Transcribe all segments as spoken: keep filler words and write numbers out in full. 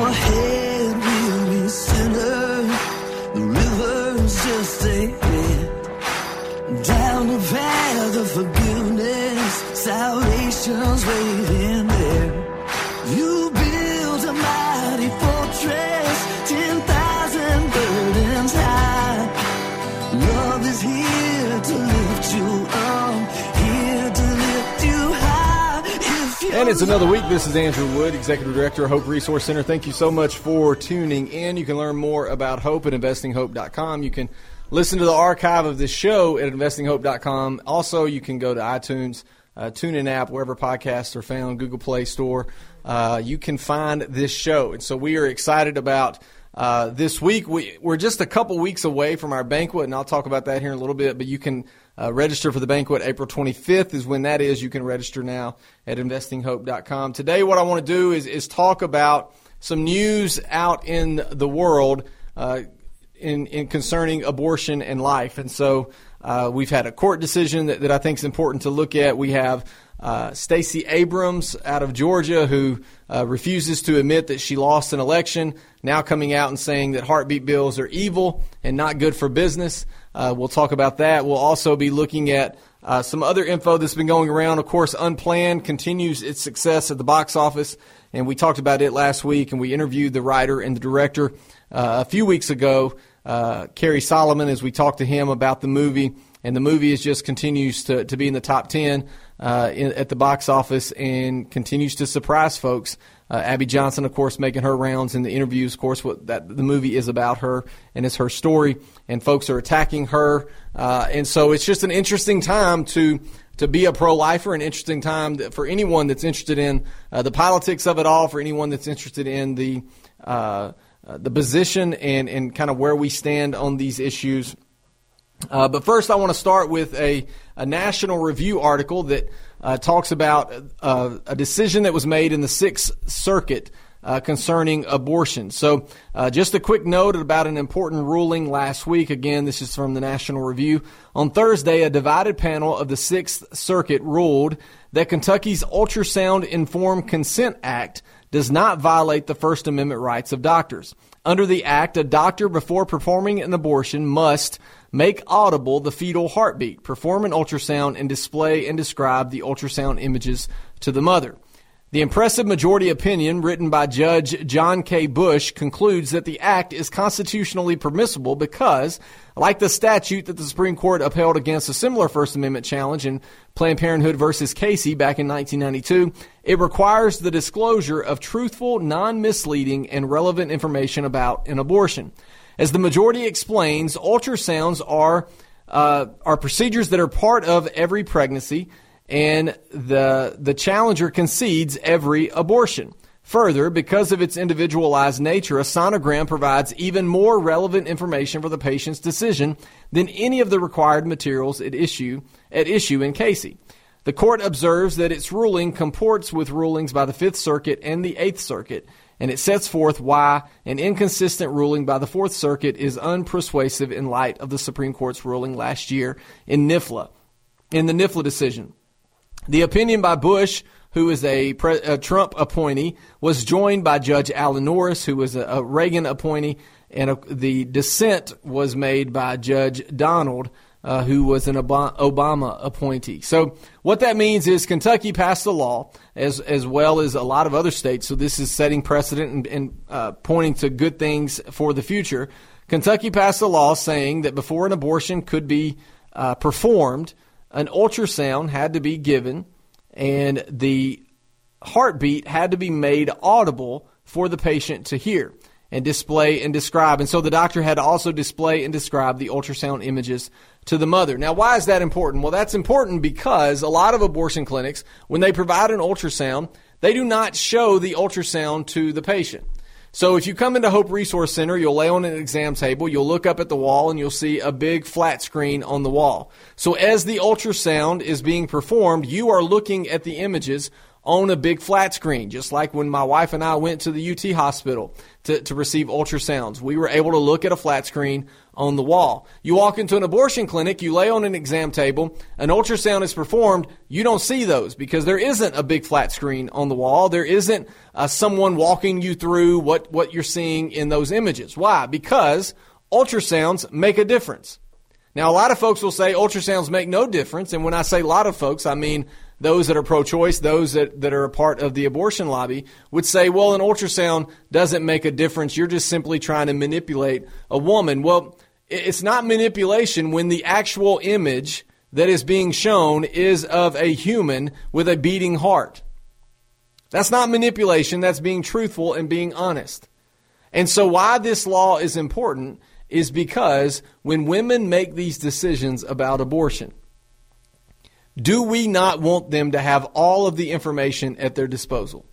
ahead, weary sinner. The river's just ahead. Down the path of forgiveness, salvation's waiting there. You build a mighty fortress, ten thousand burdens high. Love is here to lift you up, here to lift you high. If you're And it's another week. This is Andrew Wood, Executive Director of Hope Resource Center. Thank you so much for tuning in. You can learn more about Hope at investing hope dot com. You can listen to the archive of this show at investing hope dot com. Also, you can go to iTunes, uh, TuneIn app, wherever podcasts are found, Google Play Store. Uh, you can find this show. And so we are excited about uh, this week. We, we're just a couple weeks away from our banquet, and I'll talk about that here in a little bit. But you can uh, register for the banquet. April twenty-fifth is when that is. You can register now at investing hope dot com. Today, what I want to do is, is talk about some news out in the world uh, in, in concerning abortion and life. And so uh, we've had a court decision that, that I think is important to look at. We have Uh, Stacey Abrams out of Georgia, who uh, refuses to admit that she lost an election, now coming out and saying that heartbeat bills are evil and not good for business. Uh, we'll talk about that. We'll also be looking at uh, some other info that's been going around. Of course, Unplanned continues its success at the box office, and we talked about it last week, and we interviewed the writer and the director uh, a few weeks ago, uh, Kerry Solomon, as we talked to him about the movie. And the movie is just continues to, to be in the top ten uh, in, at the box office and continues to surprise folks. Uh, Abby Johnson, of course, making her rounds in the interviews. Of course, what that the movie is about her and it's her story, and folks are attacking her. Uh, and so it's just an interesting time to to be a pro-lifer, an interesting time for anyone that's interested in uh, the politics of it all, for anyone that's interested in the uh, uh, the position and, and kind of where we stand on these issues. Uh, but first, I want to start with a, a National Review article that uh, talks about uh, a decision that was made in the Sixth Circuit uh, concerning abortion. So uh, just a quick note about an important ruling last week. Again, this is from the National Review. On Thursday, a divided panel of the Sixth Circuit ruled that Kentucky's Ultrasound-Informed Consent Act does not violate the First Amendment rights of doctors. Under the act, a doctor, before performing an abortion, must make audible the fetal heartbeat, perform an ultrasound, and display and describe the ultrasound images to the mother. The impressive majority opinion written by Judge John K. Bush concludes that the act is constitutionally permissible because, like the statute that the Supreme Court upheld against a similar First Amendment challenge in Planned Parenthood versus Casey back in nineteen ninety-two, it requires the disclosure of truthful, non-misleading, and relevant information about an abortion. As the majority explains, ultrasounds are uh, are procedures that are part of every pregnancy, and the the challenger concedes every abortion. Further, because of its individualized nature, a sonogram provides even more relevant information for the patient's decision than any of the required materials at issue at issue in Casey. The court observes that its ruling comports with rulings by the Fifth Circuit and the Eighth Circuit, and it sets forth why an inconsistent ruling by the Fourth Circuit is unpersuasive in light of the Supreme Court's ruling last year in NIFLA, in the NIFLA decision. The opinion by Bush, who is a, pre- a Trump appointee, was joined by Judge Alan Norris, who was a, a Reagan appointee, and a, the dissent was made by Judge Donald, uh, who was an Ob- Obama appointee. So what that means is Kentucky passed a law, as as well as a lot of other states, so this is setting precedent and, and uh, pointing to good things for the future. Kentucky passed a law saying that before an abortion could be uh, performed, an ultrasound had to be given, and the heartbeat had to be made audible for the patient to hear and display and describe. And so the doctor had to also display and describe the ultrasound images to the mother. Now, why is that important? Well, that's important because a lot of abortion clinics, when they provide an ultrasound, they do not show the ultrasound to the patient. So if you come into Hope Resource Center, you'll lay on an exam table, you'll look up at the wall, and you'll see a big flat screen on the wall. So as the ultrasound is being performed, you are looking at the images on a big flat screen, just like when my wife and I went to the U T hospital to, to receive ultrasounds. We were able to look at a flat screen on the wall. You walk into an abortion clinic, you lay on an exam table, an ultrasound is performed, you don't see those because there isn't a big flat screen on the wall. There isn't uh, someone walking you through what, what you're seeing in those images. Why? Because ultrasounds make a difference. Now, a lot of folks will say ultrasounds make no difference, and when I say a lot of folks, I mean those that are pro-choice, those that, that are a part of the abortion lobby, would say, well, an ultrasound doesn't make a difference. You're just simply trying to manipulate a woman. Well, it's not manipulation when the actual image that is being shown is of a human with a beating heart. That's not manipulation. That's being truthful and being honest. And so why this law is important is because when women make these decisions about abortion, do we not want them to have all of the information at their disposal?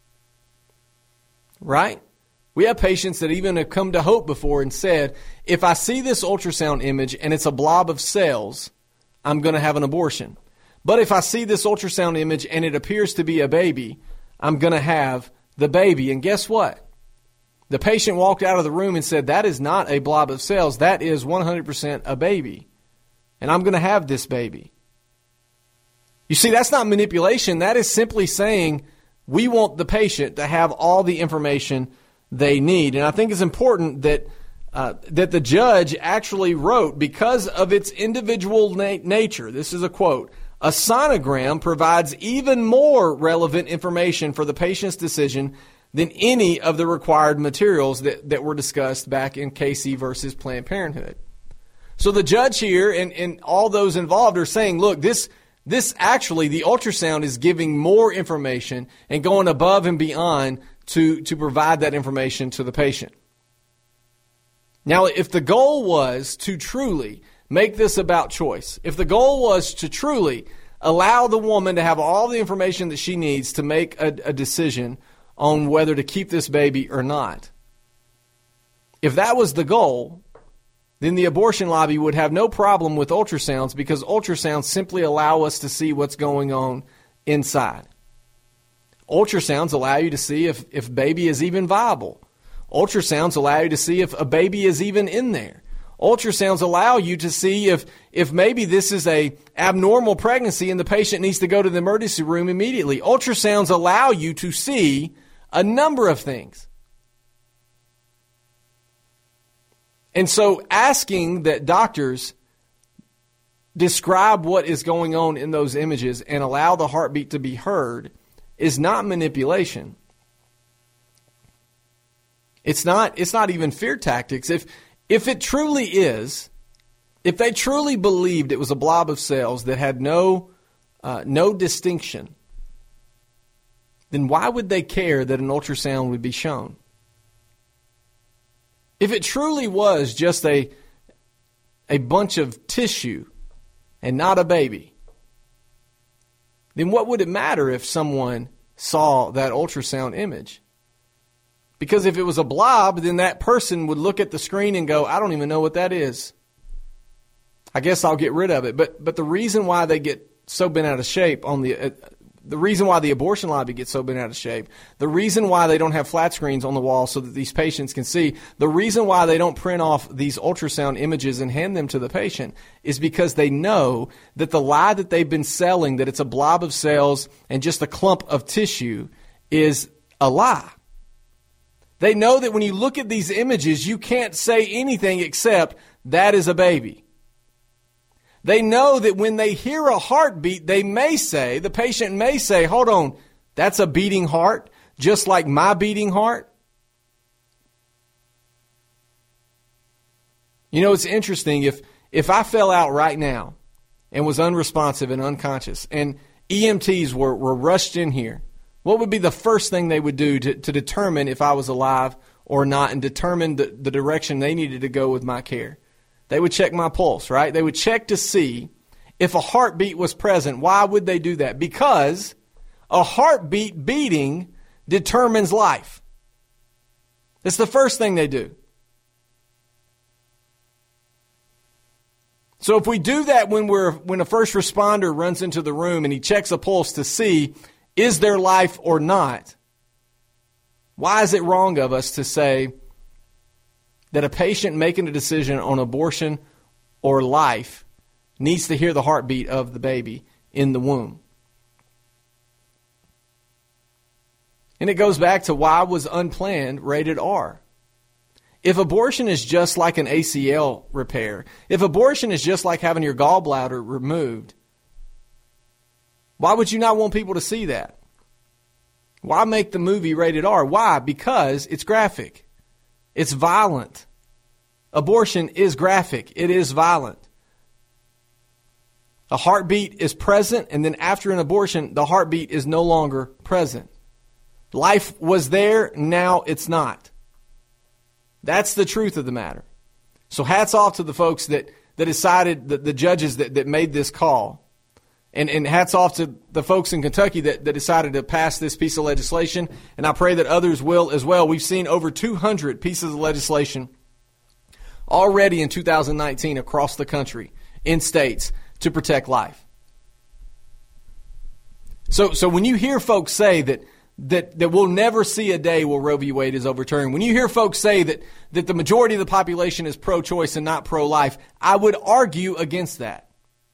Right? We have patients that even have come to Hope before and said, if I see this ultrasound image and it's a blob of cells, I'm going to have an abortion. But if I see this ultrasound image and it appears to be a baby, I'm going to have the baby. And guess what? The patient walked out of the room and said, that is not a blob of cells. That is one hundred percent a baby. And I'm going to have this baby. You see, that's not manipulation. That is simply saying we want the patient to have all the information they need. And I think it's important that uh, that the judge actually wrote, because of its individual na- nature, this is a quote, a sonogram provides even more relevant information for the patient's decision than any of the required materials that, that were discussed back in Casey versus Planned Parenthood. So the judge here and, and all those involved are saying, look, this this actually, the ultrasound is giving more information and going above and beyond to, to provide that information to the patient. Now, if the goal was to truly make this about choice, if the goal was to truly allow the woman to have all the information that she needs to make a, a decision on whether to keep this baby or not, if that was the goal, then the abortion lobby would have no problem with ultrasounds, because ultrasounds simply allow us to see what's going on inside. Ultrasounds allow you to see if, if baby is even viable. Ultrasounds allow you to see if a baby is even in there. Ultrasounds allow you to see if, if maybe this is a abnormal pregnancy and the patient needs to go to the emergency room immediately. Ultrasounds allow you to see a number of things. And so asking that doctors describe what is going on in those images and allow the heartbeat to be heard is not manipulation. It's not, it's not even fear tactics. If, if it truly is, if they truly believed it was a blob of cells that had no, uh, no distinction, then why would they care that an ultrasound would be shown? If it truly was just a, a bunch of tissue and not a baby, then what would it matter if someone saw that ultrasound image? Because if it was a blob, then that person would look at the screen and go, I don't even know what that is. I guess I'll get rid of it. But but the reason why they get so bent out of shape on the uh, the reason why the abortion lobby gets so bent out of shape, the reason why they don't have flat screens on the wall so that these patients can see, the reason why they don't print off these ultrasound images and hand them to the patient is because they know that the lie that they've been selling, that it's a blob of cells and just a clump of tissue, is a lie. They know that when you look at these images, you can't say anything except, that is a baby. They know that when they hear a heartbeat, they may say, the patient may say, hold on, that's a beating heart, just like my beating heart. You know, it's interesting. If, if I fell out right now and was unresponsive and unconscious and E M Ts were, were rushed in here, what would be the first thing they would do to, to determine if I was alive or not and determine the, the direction they needed to go with my care? They would check my pulse, right? They would check to see if a heartbeat was present. Why would they do that? Because a heartbeat beating determines life. It's the first thing they do. So if we do that when we're when a first responder runs into the room and he checks a pulse to see is there life or not, why is it wrong of us to say that a patient making a decision on abortion or life needs to hear the heartbeat of the baby in the womb? And it goes back to why was unplanned rated R? If abortion is just like an A C L repair, if abortion is just like having your gallbladder removed, why would you not want people to see that? Why make the movie rated R? Why? Because it's graphic. It's violent. Abortion is graphic. It is violent. A heartbeat is present, and then after an abortion, the heartbeat is no longer present. Life was there, now it's not. That's the truth of the matter. So hats off to the folks that, that decided, the, the judges that, that made this call. And, and hats off to the folks in Kentucky that, that decided to pass this piece of legislation. And I pray that others will as well. We've seen over two hundred pieces of legislation already in two thousand nineteen across the country in states to protect life. So, so when you hear folks say that That, that we'll never see a day where Roe v. Wade is overturned. When you hear folks say that, that the majority of the population is pro-choice and not pro-life, I would argue against that.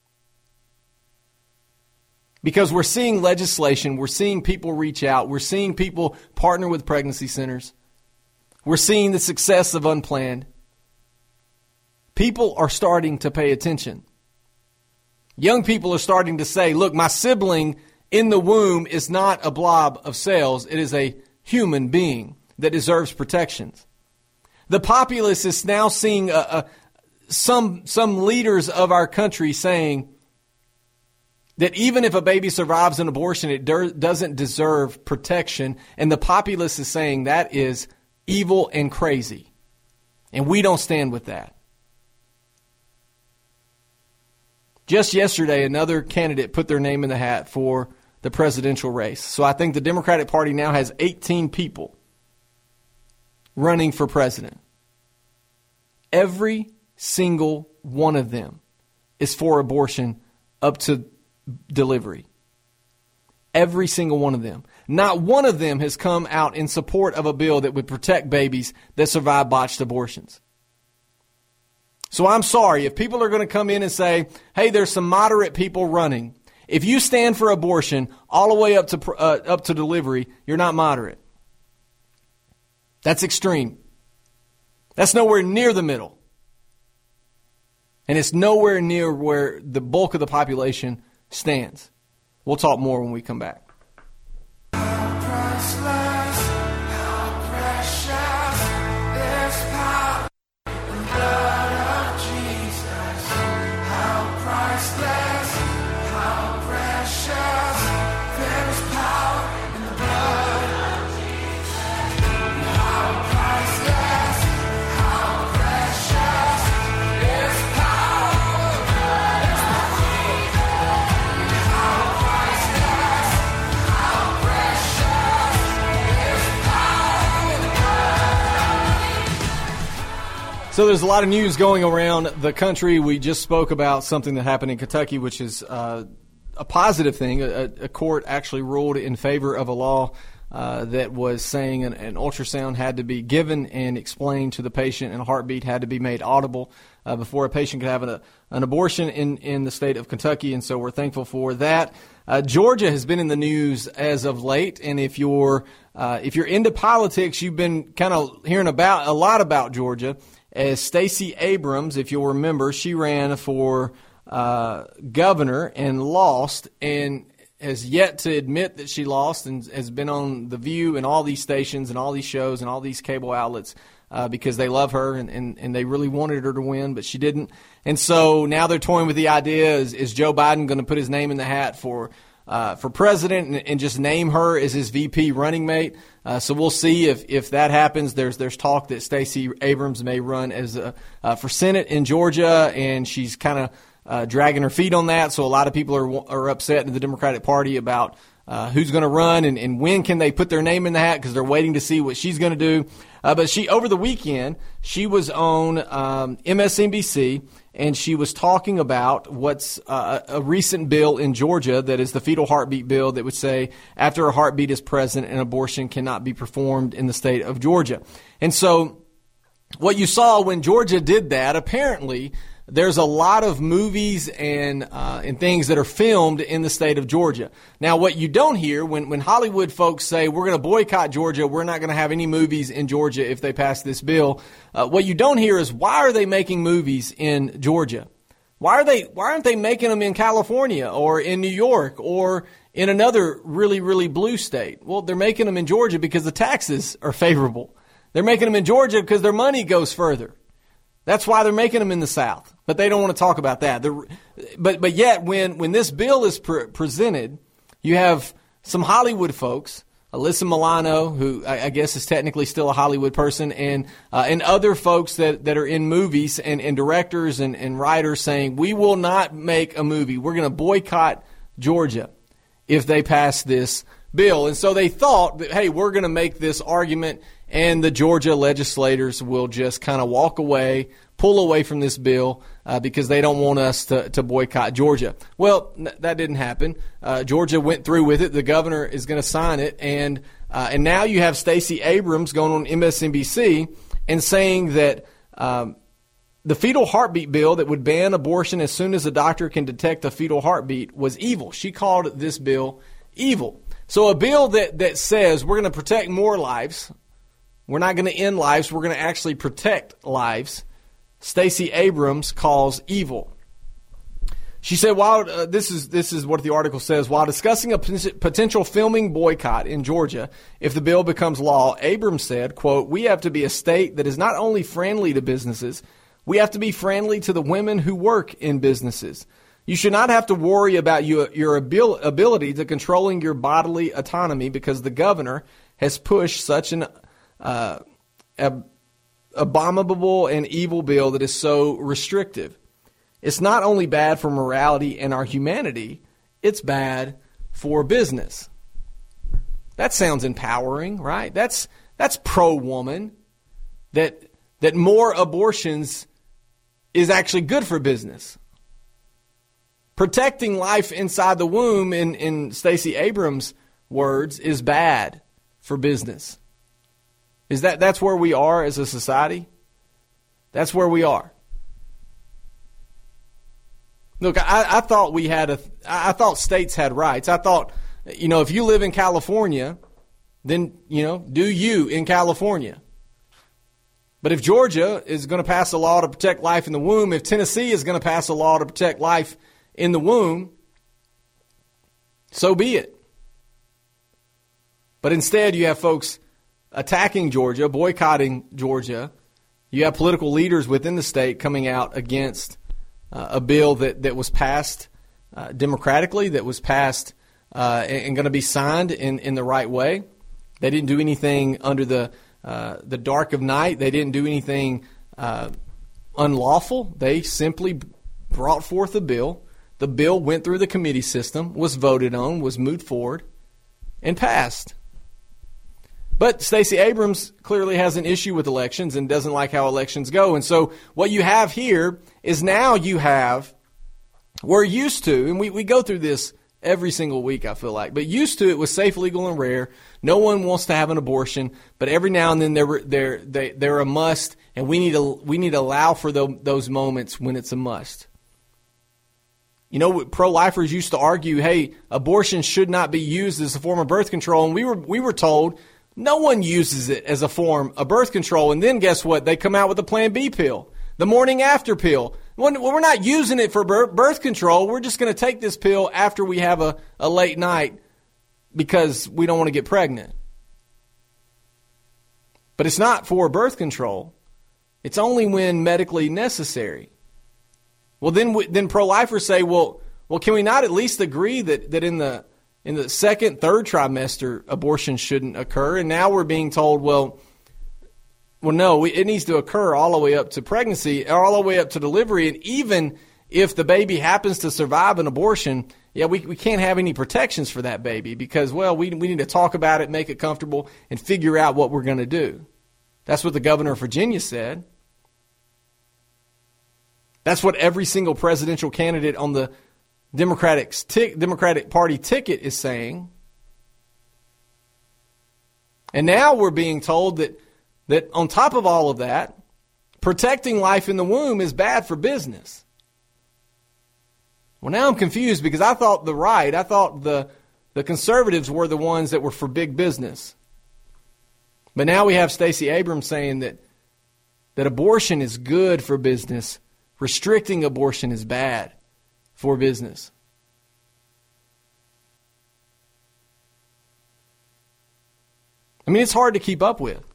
Because we're seeing legislation, we're seeing people reach out, we're seeing people partner with pregnancy centers, we're seeing the success of Unplanned. People are starting to pay attention. Young people are starting to say, look, my sibling in the womb is not a blob of cells. It is a human being that deserves protections. The populace is now seeing a, a, some, some leaders of our country saying that even if a baby survives an abortion, it der- doesn't deserve protection. And the populace is saying that is evil and crazy. And we don't stand with that. Just yesterday, another candidate put their name in the hat for the presidential race. So I think the Democratic Party now has eighteen people running for president. Every single one of them is for abortion up to delivery. Every single one of them. Not one of them has come out in support of a bill that would protect babies that survive botched abortions. So I'm sorry, if people are going to come in and say, hey, there's some moderate people running. If you stand for abortion all the way up to uh, up to delivery, you're not moderate. That's extreme. That's nowhere near the middle. And it's nowhere near where the bulk of the population stands. We'll talk more when we come back. So there's a lot of news going around the country. We just spoke about something that happened in Kentucky, which is uh, a positive thing. A, a court actually ruled in favor of a law uh, that was saying an, an ultrasound had to be given and explained to the patient, and a heartbeat had to be made audible uh, before a patient could have an, an abortion in, in the state of Kentucky, and so we're thankful for that. Uh, Georgia has been in the news as of late, and if you're uh, if you're into politics, you've been kind of hearing about a lot about Georgia. As Stacey Abrams, if you'll remember, she ran for uh, governor and lost, and has yet to admit that she lost, and has been on The View and all these stations and all these shows and all these cable outlets uh, because they love her and, and, and they really wanted her to win, but she didn't. And so now they're toying with the idea, is, is Joe Biden going to put his name in the hat for Uh, for president and, and just name her as his V P running mate. Uh, so we'll see if, if that happens. There's there's talk that Stacey Abrams may run as a, uh, for Senate in Georgia, and she's kind of uh, dragging her feet on that. So a lot of people are are upset in the Democratic Party about uh, who's going to run and, and when can they put their name in the hat because they're waiting to see what she's going to do. Uh, but she over the weekend, she was on um, M S N B C, and she was talking about what's uh, a recent bill in Georgia that is the fetal heartbeat bill that would say after a heartbeat is present, an abortion cannot be performed in the state of Georgia. And so what you saw when Georgia did that, apparently there's a lot of movies and uh, and things that are filmed in the state of Georgia. Now, what you don't hear when, when Hollywood folks say we're going to boycott Georgia, we're not going to have any movies in Georgia if they pass this bill, uh, what you don't hear is why are they making movies in Georgia? Why are they? Why aren't they making them in California or in New York or in another really, really blue state? Well, they're making them in Georgia because the taxes are favorable. They're making them in Georgia because their money goes further. That's why they're making them in the South. But they don't want to talk about that. The, but but yet, when, when this bill is pre- presented, you have some Hollywood folks, Alyssa Milano, who I, I guess is technically still a Hollywood person, and uh, and other folks that, that are in movies and, and directors and, and writers saying, we will not make a movie. We're going to boycott Georgia if they pass this bill. And so they thought that, hey, we're going to make this argument and the Georgia legislators will just kind of walk away, pull away from this bill uh, because they don't want us to, to boycott Georgia. Well, n- that didn't happen. Uh, Georgia went through with it. The governor is going to sign it. And uh, and now you have Stacey Abrams going on M S N B C and saying that um, the fetal heartbeat bill that would ban abortion as soon as a doctor can detect a fetal heartbeat was evil. She called this bill evil. So a bill that, that says we're going to protect more lives, we're not going to end lives, we're going to actually protect lives, Stacey Abrams calls evil. She said, while uh, this is this is what the article says, while discussing a p- potential filming boycott in Georgia if the bill becomes law, Abrams said, quote, we have to be a state that is not only friendly to businesses, we have to be friendly to the women who work in businesses. You should not have to worry about your, your abil- ability to controlling your bodily autonomy because the governor has pushed such an uh, ab- abominable and evil bill that is so restrictive. It's not only bad for morality and our humanity, it's bad for business. That sounds empowering, right? That's that's pro-woman. That that more abortions is actually good for business. Protecting life inside the womb, in, in Stacey Abrams' words, is bad for business. Is that that's where we are as a society? That's where we are. Look, I, I thought we had a, I thought states had rights. I thought, you know, if you live in California, then, you know, do you in California. But if Georgia is going to pass a law to protect life in the womb, if Tennessee is going to pass a law to protect life in the womb, so be it. But instead, you have folks attacking Georgia, boycotting Georgia. You have political leaders within the state coming out against uh, a bill that, that was passed uh, democratically, that was passed uh, and, and going to be signed in, in the right way. They didn't do anything under the uh, the dark of night. They didn't do anything uh, unlawful. They simply brought forth a bill. The bill went through the committee system, was voted on, was moved forward, and passed. But Stacey Abrams clearly has an issue with elections and doesn't like how elections go. And so what you have here is now you have, we're used to, and we, we go through this every single week, I feel like, but used to it was safe, legal, and rare. No one wants to have an abortion, but every now and then they're, they're, they, they're a must, and we need to, we need to allow for the, those moments when it's a must. You know, pro-lifers used to argue, hey, abortion should not be used as a form of birth control, and we were we were told no one uses it as a form of birth control. And then guess what? They come out with a Plan B pill, the morning after pill. When, we're not using it for birth control. We're just going to take this pill after we have a, a late night because we don't want to get pregnant. But it's not for birth control. It's only when medically necessary. Well, then then pro-lifers say, well, well, can we not at least agree that, that in the in the second, third trimester, abortion shouldn't occur? And now we're being told, well, well, no, it needs to occur all the way up to pregnancy, or all the way up to delivery. And even if the baby happens to survive an abortion, yeah, we we can't have any protections for that baby because, well, we we need to talk about it, make it comfortable, and figure out what we're going to do. That's what the governor of Virginia said. That's what every single presidential candidate on the Democratic t- Democratic Party ticket is saying. And now we're being told that that on top of all of that, protecting life in the womb is bad for business. Well, now I'm confused because I thought the right, I thought the the conservatives were the ones that were for big business. But now we have Stacey Abrams saying that that abortion is good for business. Restricting abortion is bad for business. I mean, it's hard to keep up with.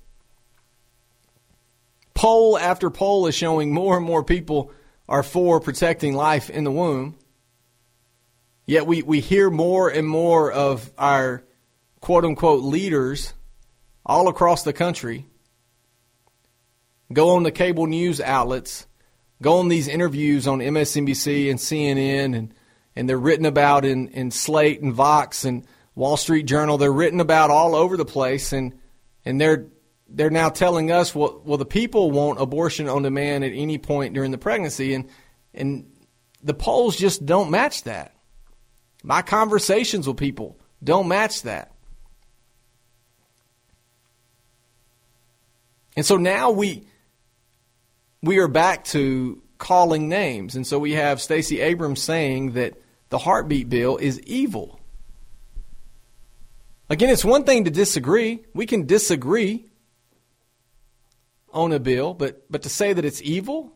Poll after poll is showing more and more people are for protecting life in the womb. Yet we, we hear more and more of our quote-unquote leaders all across the country go on the cable news outlets, go on these interviews on M S N B C and C N N, and, and they're written about in, in Slate and Vox and Wall Street Journal. They're written about all over the place, and and they're they're now telling us, well, well, the people want abortion on demand at any point during the pregnancy, and and the polls just don't match that. My conversations with people don't match that. And so now we we are back to calling names. And so we have Stacey Abrams saying that the heartbeat bill is evil. Again, it's one thing to disagree. We can disagree on a bill, but but to say that it's evil?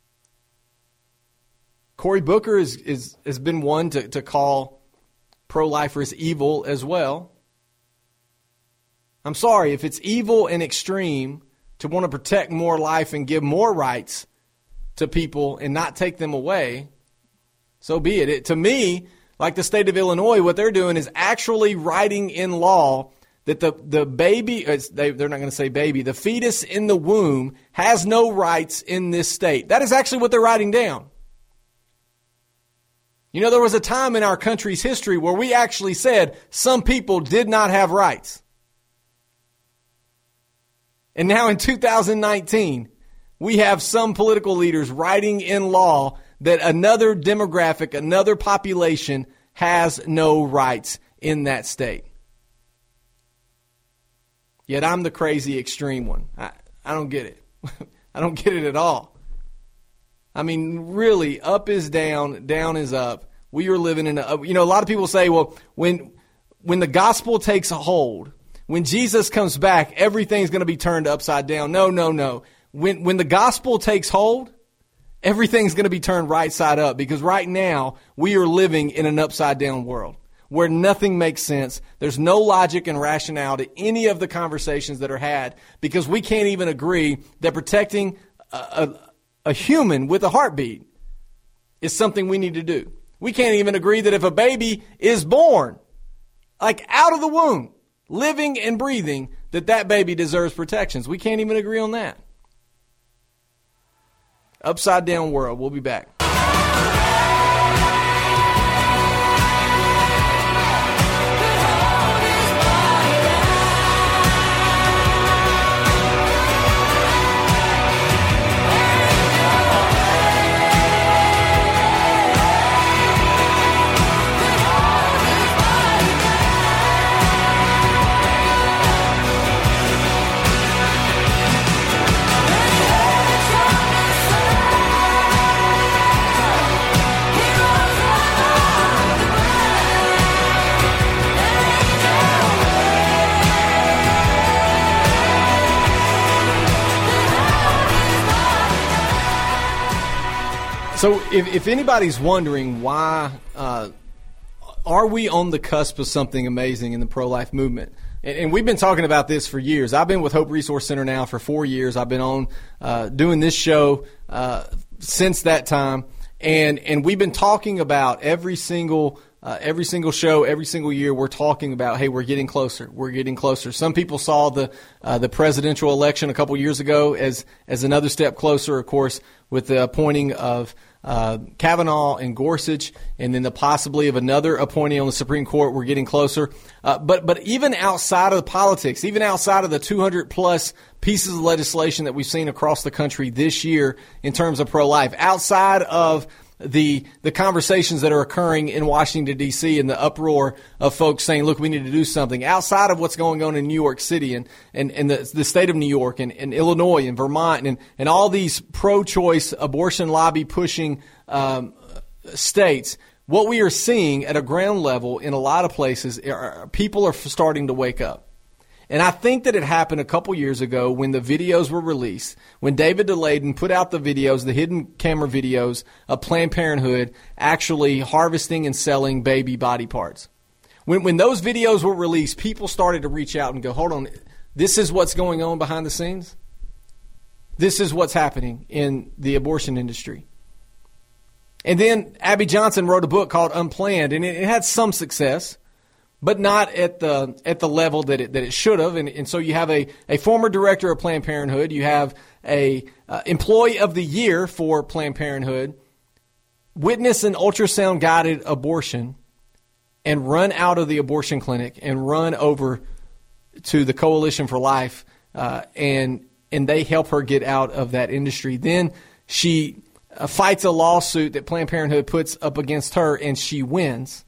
Cory Booker is, is has been one to, to call pro-lifers evil as well. I'm sorry, if it's evil and extreme to want to protect more life and give more rights to people and not take them away, so be it. It to me, like the state of Illinois, what they're doing is actually writing in law that the, the baby, they, they're not going to say baby, the fetus in the womb has no rights in this state. That is actually what they're writing down. You know, there was a time in our country's history where we actually said some people did not have rights. And now in two thousand nineteen, we have some political leaders writing in law that another demographic, another population has no rights in that state. Yet I'm the crazy extreme one. I, I don't get it. I don't get it at all. I mean, really, up is down, down is up. We are living in a, you know, a lot of people say, well, when when the gospel takes a hold, when Jesus comes back, everything's going to be turned upside down. No, no, no. When when the gospel takes hold, everything's going to be turned right side up, because right now we are living in an upside down world where nothing makes sense. There's no logic and rationale to any of the conversations that are had, because we can't even agree that protecting a, a, a human with a heartbeat is something we need to do. We can't even agree that if a baby is born, like out of the womb, living and breathing, that that baby deserves protections. We can't even agree on that. Upside down world. We'll be back. So if, if anybody's wondering why, uh, are we on the cusp of something amazing in the pro-life movement? And, and we've been talking about this for years. I've been with Hope Resource Center now for four years. I've been on uh, doing this show uh, since that time. And and we've been talking about every single uh, every single show, every single year, we're talking about, hey, we're getting closer. We're getting closer. Some people saw the uh, the presidential election a couple years ago as as another step closer, of course, with the appointing of uh, Kavanaugh and Gorsuch, and then the possibility of another appointee on the Supreme Court. We're getting closer. Uh, but but even outside of the politics, even outside of the two hundred plus pieces of legislation that we've seen across the country this year in terms of pro-life, outside of the the conversations that are occurring in Washington, D C and the uproar of folks saying, look, we need to do something, outside of what's going on in New York City and, and, and the, the state of New York and, and Illinois and Vermont and, and all these pro-choice abortion lobby pushing um, states, what we are seeing at a ground level in a lot of places, are, people are starting to wake up. And I think that it happened a couple years ago when the videos were released, when David DeLayden put out the videos, the hidden camera videos of Planned Parenthood actually harvesting and selling baby body parts. When when those videos were released, people started to reach out and go, hold on, this is what's going on behind the scenes? This is what's happening in the abortion industry. And then Abby Johnson wrote a book called Unplanned, and it, it had some success, but not at the at the level that it that it should have. And, and so you have a, a former director of Planned Parenthood. You have a uh, employee of the year for Planned Parenthood witness an ultrasound-guided abortion and run out of the abortion clinic and run over to the Coalition for Life, uh, and and they help her get out of that industry. Then she uh, fights a lawsuit that Planned Parenthood puts up against her, and she wins.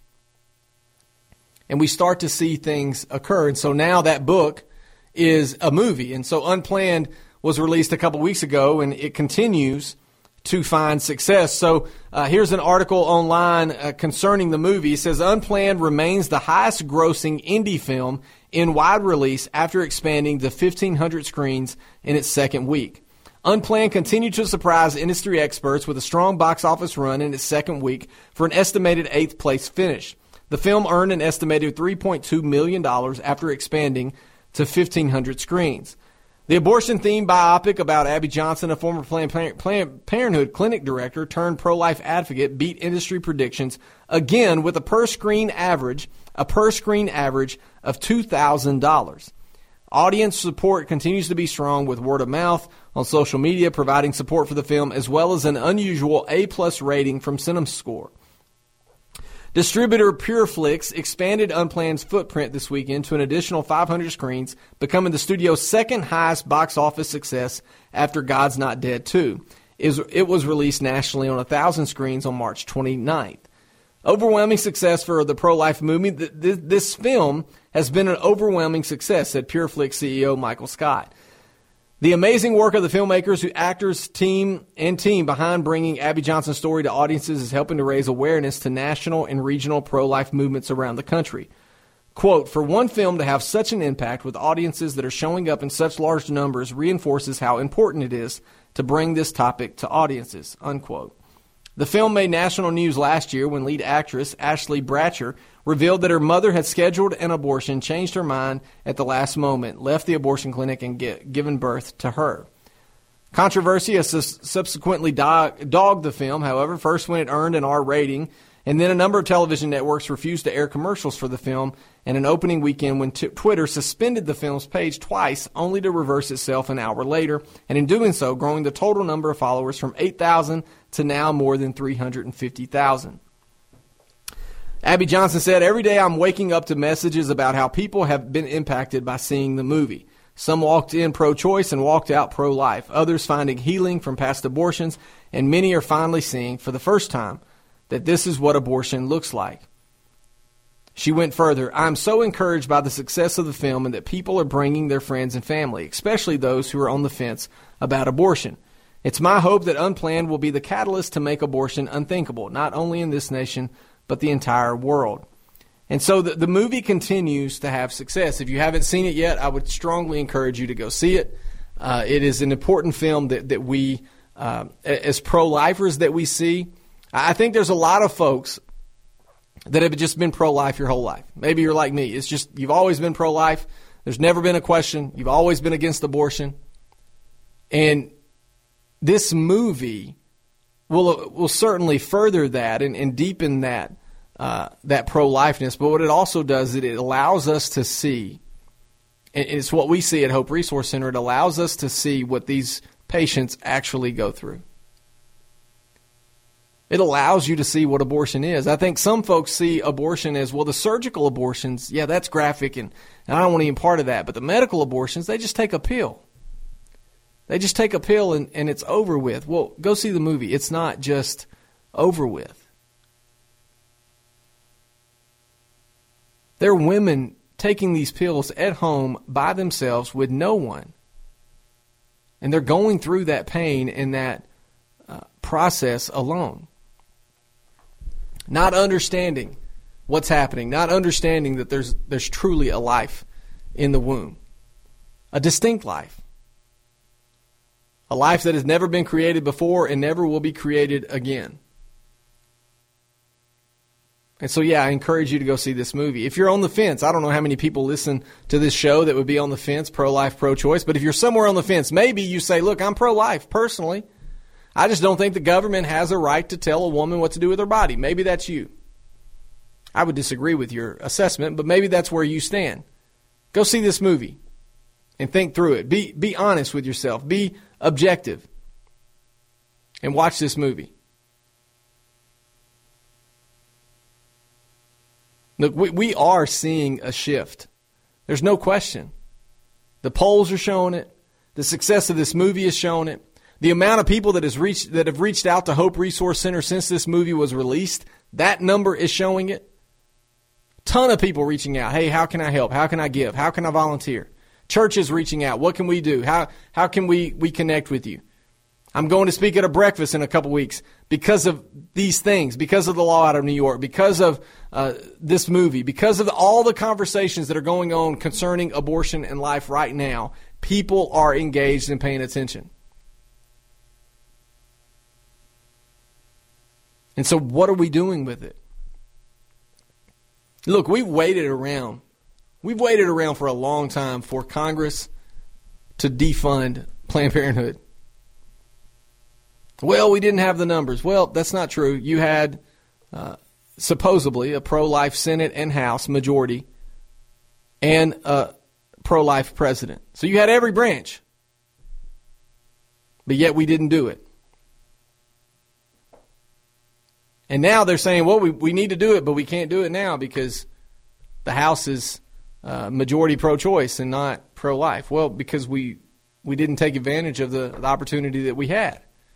And we start to see things occur. And so now that book is a movie. And so Unplanned was released a couple weeks ago, and it continues to find success. So uh, here's an article online uh, concerning the movie. It says, Unplanned remains the highest grossing indie film in wide release after expanding to fifteen hundred screens in its second week. Unplanned continued to surprise industry experts with a strong box office run in its second week for an estimated eighth place finish. The film earned an estimated three point two million dollars after expanding to fifteen hundred screens. The abortion-themed biopic about Abby Johnson, a former Planned Parenthood clinic director turned pro-life advocate, beat industry predictions again with a per-screen average, a per-screen average of two thousand dollars. Audience support continues to be strong with word of mouth on social media, providing support for the film, as well as an unusual A-plus rating from CinemaScore. Distributor PureFlix expanded Unplanned's footprint this weekend to an additional five hundred screens, becoming the studio's second highest box office success after God's Not Dead two. It was released nationally on one thousand screens on March twenty-ninth. Overwhelming success for the pro-life movement. This film has been an overwhelming success, said PureFlix C E O Michael Scott. The amazing work of the filmmakers, who actors, team, and team behind bringing Abby Johnson's story to audiences is helping to raise awareness to national and regional pro-life movements around the country. Quote, for one film to have such an impact with audiences that are showing up in such large numbers reinforces how important it is to bring this topic to audiences, unquote. The film made national news last year when lead actress Ashley Bratcher revealed that her mother had scheduled an abortion, changed her mind at the last moment, left the abortion clinic, and get, given birth to her. Controversy has subsequently dog, dogged the film, however, first when it earned an R rating, and then a number of television networks refused to air commercials for the film, and an opening weekend when t- Twitter suspended the film's page twice, only to reverse itself an hour later, and in doing so, growing the total number of followers from eight thousand to now more than three hundred fifty thousand. Abby Johnson said, every day I'm waking up to messages about how people have been impacted by seeing the movie. Some walked in pro-choice and walked out pro-life, others finding healing from past abortions, and many are finally seeing for the first time that this is what abortion looks like. She went further, I'm so encouraged by the success of the film and that people are bringing their friends and family, especially those who are on the fence about abortion. It's my hope that Unplanned will be the catalyst to make abortion unthinkable, not only in this nation, but the entire world. And so the, the movie continues to have success. If you haven't seen it yet, I would strongly encourage you to go see it. Uh, it is an important film that, that we, uh, as pro-lifers, that we see. I think there's a lot of folks that have just been pro-life your whole life. Maybe you're like me. It's just you've always been pro-life. There's never been a question. You've always been against abortion. And this movie will will certainly further that and, and deepen that uh, that pro-lifeness. But what it also does is it allows us to see, and it's what we see at Hope Resource Center, it allows us to see what these patients actually go through. It allows you to see what abortion is. I think some folks see abortion as, well, the surgical abortions, yeah, that's graphic, and, and I don't want any part of that. But the medical abortions, they just take a pill. They just take a pill and, and it's over with. Well, go see the movie. It's not just over with. There are women taking these pills at home by themselves with no one. And they're going through that pain and that uh, process alone. Not understanding what's happening. Not understanding that there's there's truly a life in the womb. A distinct life. A life that has never been created before and never will be created again. And so, yeah, I encourage you to go see this movie. If you're on the fence, I don't know how many people listen to this show that would be on the fence, pro-life, pro-choice. But if you're somewhere on the fence, maybe you say, look, I'm pro-life personally. I just don't think the government has a right to tell a woman what to do with her body. Maybe that's you. I would disagree with your assessment, but maybe that's where you stand. Go see this movie and think through it. Be, be honest with yourself. Be objective. And watch this movie. Look, we, we are seeing a shift. There's no question. The polls are showing it. The success of this movie is showing it. The amount of people that has reached that have reached out to Hope Resource Center since this movie was released, that number is showing it. Ton of people reaching out. Hey, how can I help? How can I give? How can I volunteer? Churches reaching out. What can we do? How how can we, we connect with you? I'm going to speak at a breakfast in a couple weeks because of these things, because of the law out of New York, because of uh, this movie, because of all the conversations that are going on concerning abortion and life right now. People are engaged and paying attention. And so what are we doing with it? Look, we've waited around. We've waited around for a long time for Congress to defund Planned Parenthood. Well, we didn't have the numbers. Well, that's not true. You had uh, supposedly a pro-life Senate and House majority and a pro-life president. So you had every branch. But yet we didn't do it. And now they're saying, well, we, we need to do it, but we can't do it now because the House is uh, majority pro-choice and not pro-life. Well, because we we didn't take advantage of the, the opportunity that we had.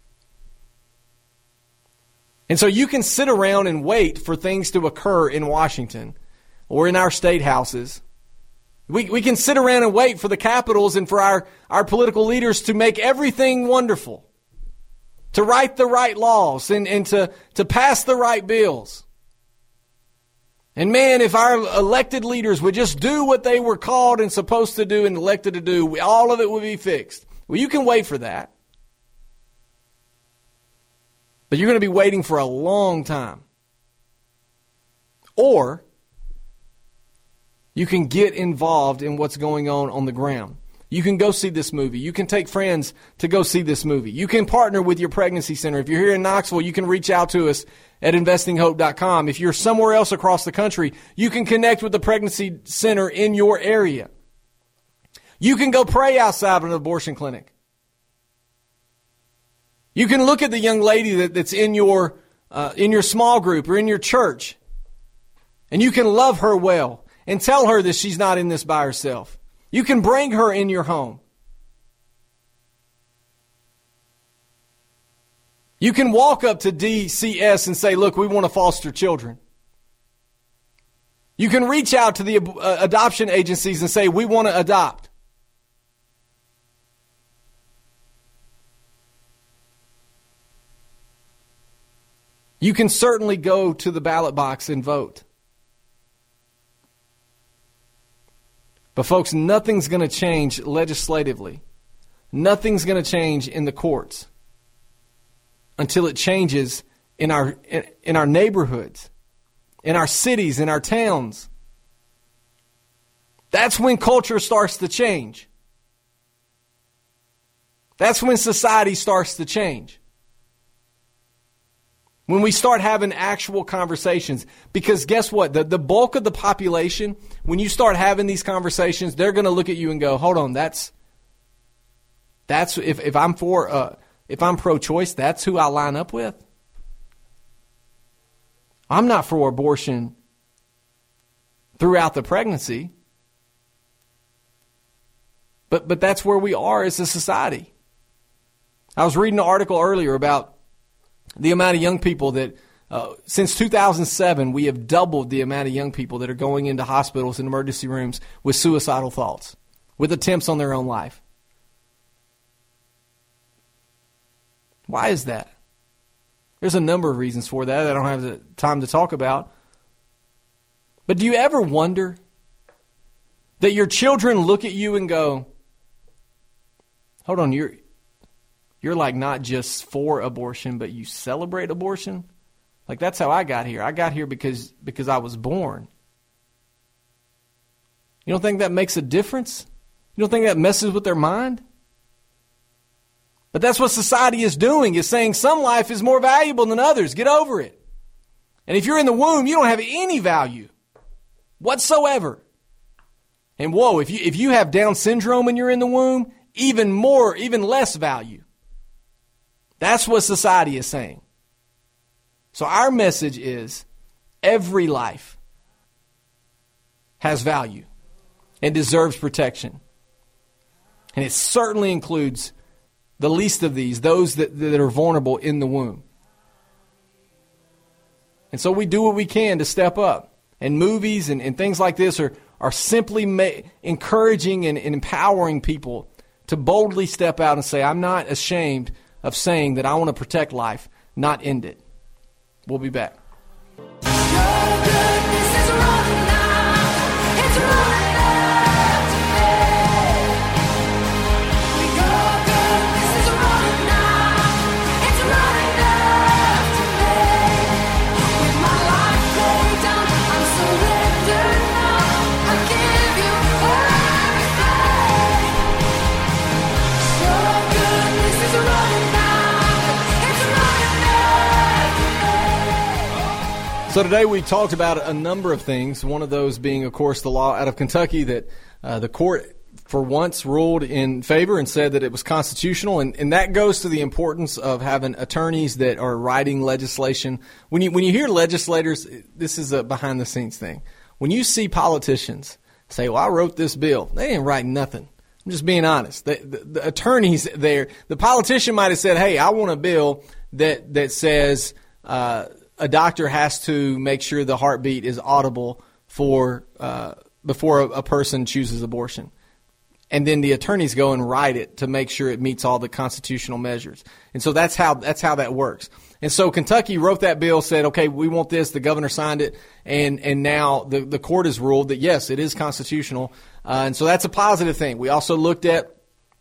And so you can sit around and wait for things to occur in Washington or in our state houses. We we can sit around and wait for the capitals and for our, our political leaders to make everything wonderful, to write the right laws and, and to, to pass the right bills. And man, if our elected leaders would just do what they were called and supposed to do and elected to do, we, all of it would be fixed. Well, you can wait for that. But you're going to be waiting for a long time. Or you can get involved in what's going on on the ground. You can go see this movie. You can take friends to go see this movie. You can partner with your pregnancy center. If you're here in Knoxville, you can reach out to us at investing hope dot com. If you're somewhere else across the country, you can connect with the pregnancy center in your area. You can go pray outside of an abortion clinic. You can look at the young lady that, that's in your uh, in your small group or in your church, and you can love her well and tell her that she's not in this by herself. You can bring her in your home. You can walk up to D C S and say, look, we want to foster children. You can reach out to the uh, adoption agencies and say, we want to adopt. You can certainly go to the ballot box and vote. But folks, nothing's going to change legislatively. Nothing's going to change in the courts until it changes in our in our neighborhoods, in our cities, in our towns. That's when culture starts to change. That's when society starts to change. When we start having actual conversations. Because guess what? The, the bulk of the population, when you start having these conversations, they're going to look at you and go, hold on, that's, that's if, if I'm for, uh, if I'm pro-choice, that's who I line up with. I'm not for abortion throughout the pregnancy. But but that's where we are as a society. I was reading an article earlier about the amount of young people that, uh, since two thousand seven, we have doubled the amount of young people that are going into hospitals and emergency rooms with suicidal thoughts, with attempts on their own life. Why is that? There's a number of reasons for that I don't have the time to talk about. But do you ever wonder that your children look at you and go, hold on, you're you're like not just for abortion, but you celebrate abortion? Like, that's how I got here. I got here because because I was born. You don't think that makes a difference? You don't think that messes with their mind? But that's what society is doing, is saying some life is more valuable than others. Get over it. And if you're in the womb, you don't have any value whatsoever. And whoa, if you if you have Down syndrome and you're in the womb, even more, even less value. That's what society is saying. So our message is every life has value and deserves protection. And it certainly includes the least of these, those that, that are vulnerable in the womb. And so we do what we can to step up. And movies and, and things like this are, are simply ma- encouraging and, and empowering people to boldly step out and say, I'm not ashamed of saying that I want to protect life, not end it. We'll be back. So today we talked about a number of things, one of those being, of course, the law out of Kentucky that uh, the court for once ruled in favor and said that it was constitutional. And, and that goes to the importance of having attorneys that are writing legislation. When you when you hear legislators, this is a behind-the-scenes thing. When you see politicians say, well, I wrote this bill, they didn't write nothing. I'm just being honest. The, the, the attorneys there, the politician might have said, hey, I want a bill that, that says uh, – a doctor has to make sure the heartbeat is audible for uh, before a, a person chooses abortion. And then the attorneys go and write it to make sure it meets all the constitutional measures. And so that's how that's how that works. And so Kentucky wrote that bill, said, okay, we want this. The governor signed it. And, and now the, the court has ruled that, yes, it is constitutional. Uh, and so that's a positive thing. We also looked at,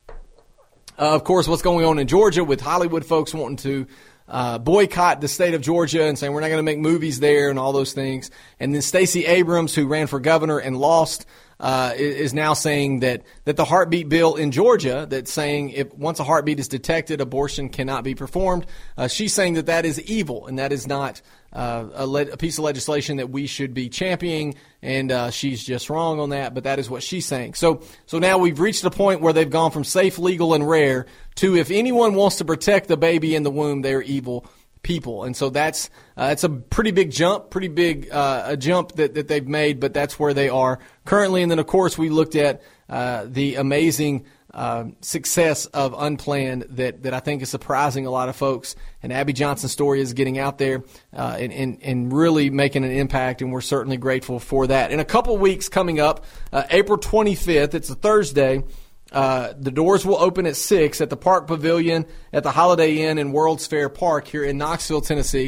uh, of course, what's going on in Georgia with Hollywood folks wanting to Uh, boycott the state of Georgia and saying we're not going to make movies there and all those things. And then Stacey Abrams, who ran for governor and lost, uh, is now saying that, that the heartbeat bill in Georgia, that's saying if once a heartbeat is detected, abortion cannot be performed. Uh, she's saying that that is evil and that is not uh, a, le- a piece of legislation that we should be championing. And uh, she's just wrong on that, but that is what she's saying. So, so now we've reached a point where they've gone from safe, legal, and rare to if anyone wants to protect the baby in the womb, they're evil people. And so that's uh, it's a pretty big jump, pretty big uh, a jump that, that they've made, but that's where they are currently. And then, of course, we looked at uh, the amazing uh, success of Unplanned that, that I think is surprising a lot of folks. And Abby Johnson's story is getting out there uh, and, and, and really making an impact, and we're certainly grateful for that. In a couple weeks coming up, uh, April twenty-fifth, it's a Thursday, Uh, the doors will open at six at the Park Pavilion at the Holiday Inn in World's Fair Park here in Knoxville, Tennessee.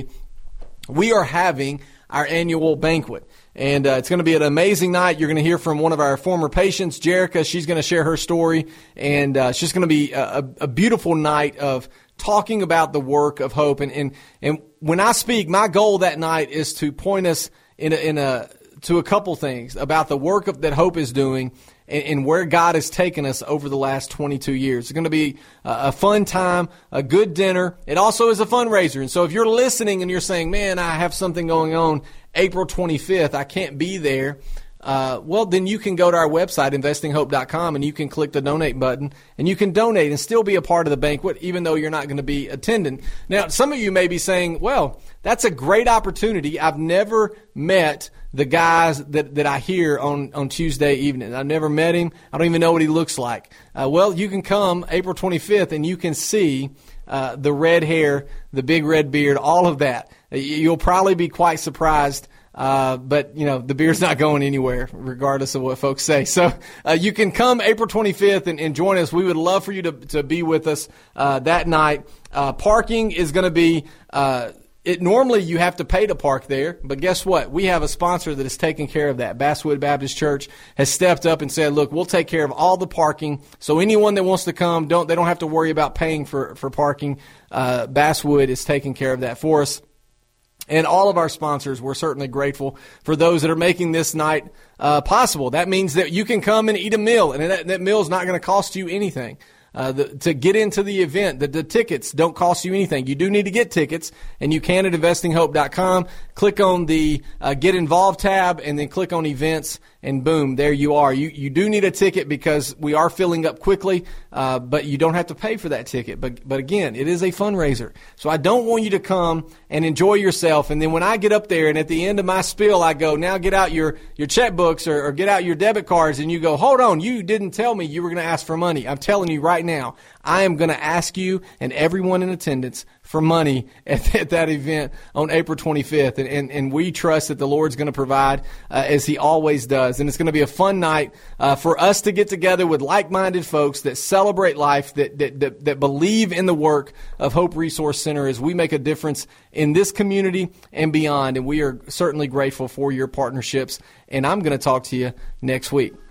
We are having our annual banquet, and uh, it's going to be an amazing night. You're going to hear from one of our former patients, Jerica. She's going to share her story, and uh, it's just going to be a, a beautiful night of talking about the work of hope. And, and, and when I speak, my goal that night is to point us in a, in a to a couple things about the work of, that Hope is doing and, and where God has taken us over the last twenty-two years. It's going to be a, a fun time, a good dinner. It also is a fundraiser. And so if you're listening and you're saying, man, I have something going on April twenty-fifth, I can't be there, Uh, well, then you can go to our website, investing hope dot com, and you can click the donate button, and you can donate and still be a part of the banquet, even though you're not going to be attending. Now, some of you may be saying, well, that's a great opportunity. I've never met the guys that, that I hear on, on Tuesday evening. I've never met him. I don't even know what he looks like. Uh, well, you can come April twenty-fifth, and you can see uh, the red hair, the big red beard, all of that. You'll probably be quite surprised. Uh, but, you know, the beer's not going anywhere, regardless of what folks say. So uh, you can come April twenty-fifth and, and join us. We would love for you to, to be with us uh, that night. Uh, parking is going to be uh, – it normally you have to pay to park there, but guess what? We have a sponsor that is taking care of that. Basswood Baptist Church has stepped up and said, look, we'll take care of all the parking. So anyone that wants to come, don't they don't have to worry about paying for, for parking. Uh, Basswood is taking care of that for us. And all of our sponsors, we're certainly grateful for those that are making this night uh, possible. That means that you can come and eat a meal, and that, that meal is not going to cost you anything. Uh, the, to get into the event, the, the tickets don't cost you anything. You do need to get tickets, and you can at investing hope dot com. Click on the uh, Get Involved tab, and then click on Events, and boom, there you are. You you do need a ticket because we are filling up quickly, uh, but you don't have to pay for that ticket. But but again, it is a fundraiser. So I don't want you to come and enjoy yourself, and then when I get up there and at the end of my spiel I go, now get out your, your checkbooks or, or get out your debit cards, and you go, hold on, you didn't tell me you were going to ask for money. I'm telling you right now, I am going to ask you and everyone in attendance for money at, at that event on April twenty-fifth. And, and, and we trust that the Lord's going to provide uh, as He always does. And it's going to be a fun night uh, for us to get together with like-minded folks that celebrate life, that, that, that, that believe in the work of Hope Resource Center as we make a difference in this community and beyond. And we are certainly grateful for your partnerships. And I'm going to talk to you next week.